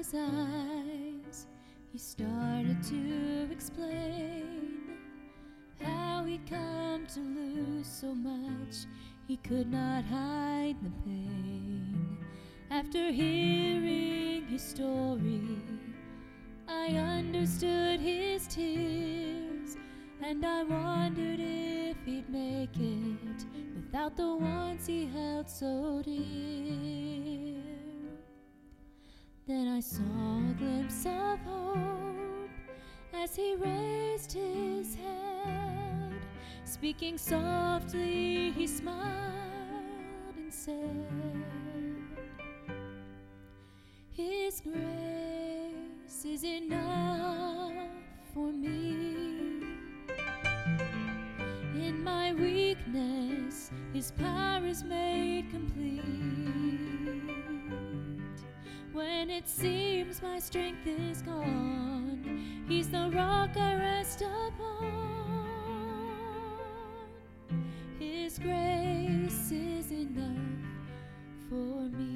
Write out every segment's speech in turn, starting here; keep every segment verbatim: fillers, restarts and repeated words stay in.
his eyes, he started to explain how he'd come to lose so much he could not hide the pain. After hearing his story, I understood his tears, and I wondered if he'd make it without the ones he held so dear. Then I saw a glimpse of hope as he raised his head. Speaking softly, he smiled and said, "His grace is enough for me. In my weakness, His power is made complete. When it seems my strength is gone, He's the rock I rest upon. His grace is enough for me."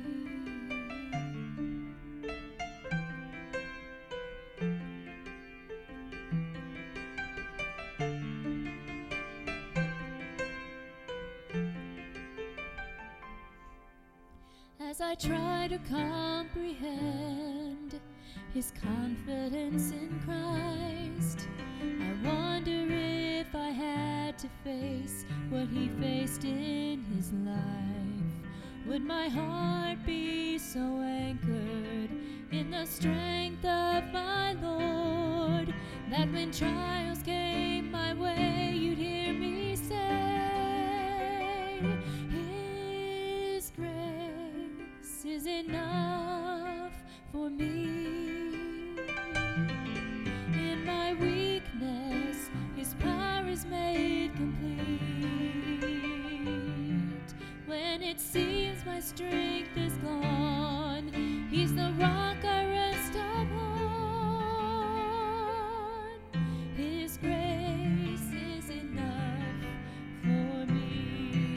As I try to comprehend His confidence in Christ, I wonder if I had to face what He faced in His life, would my heart be so anchored in the strength of my Lord that when trials came my way, You'd hear me say, "His grace is enough for me. In my weakness, His power is made complete. When it seems my strength is gone, He's the rock I rest upon. His grace is enough for me."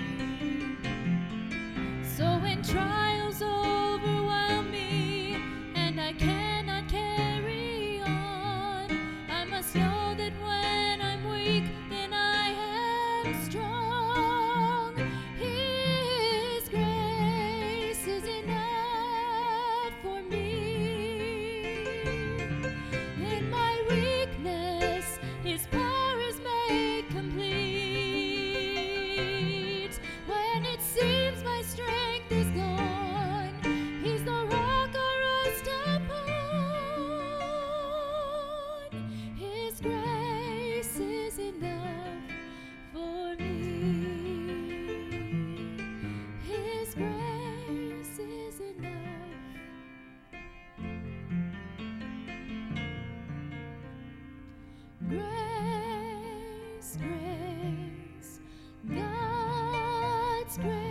So when trials overwhelm me and I cannot carry on, I must know that when I'm weak, then I am strong. His grace is enough for me. In my weakness, His power is made complete. When it seems my strength is gone, He's the rock I rest upon. His grace is enough for me. His grace is enough. Grace, grace, God's grace